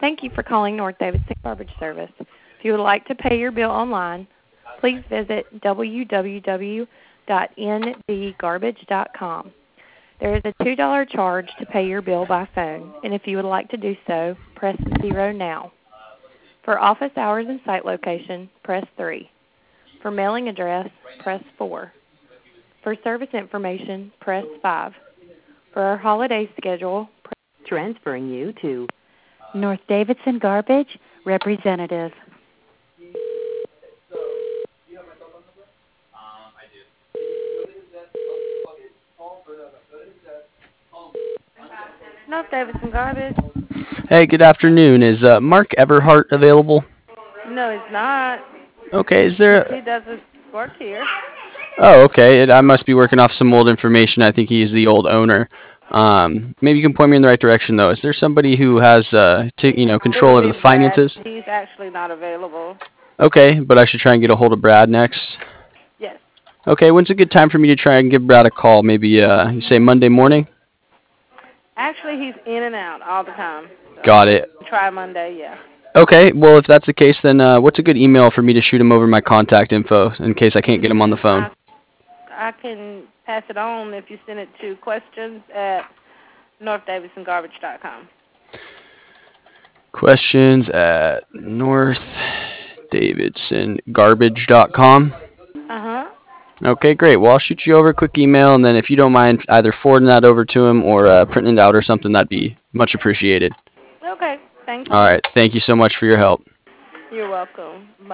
Thank you for calling North Davidson Garbage Service. If you would like to pay your bill online, please visit www.ndgarbage.com. There is a $2 charge to pay your bill by phone, and if you would like to do so, press 0 now. For office hours and site location, press 3. For mailing address, press 4. For service information, press 5. For our holiday schedule, transferring you to North Davidson Garbage representative. North Davidson Garbage. Hey, good afternoon. Is Mark Everhart available? No, he's not. Okay, is there... He doesn't work here. Oh, okay. I must be working off some old information. I think he's the old owner. Maybe you can point me in the right direction, though. Is there somebody who has, control over the finances? He's actually not available. Okay, but I should try and get a hold of Brad next. Yes. Okay, when's a good time for me to try and give Brad a call? Maybe, you say Monday morning? Actually, he's in and out all the time. So Got it. try Monday, yeah. Okay, well, if that's the case, then what's a good email for me to shoot him over my contact info in case I can't get him on the phone? I can pass it on if you send it to questions@northdavidsongarbage.com. Questions@northdavidsongarbage.com. Uh-huh. Okay, great. Well, I'll shoot you over a quick email, and then if you don't mind either forwarding that over to him or printing it out or something, that'd be much appreciated. Okay, thank you. All right, thank you so much for your help. You're welcome.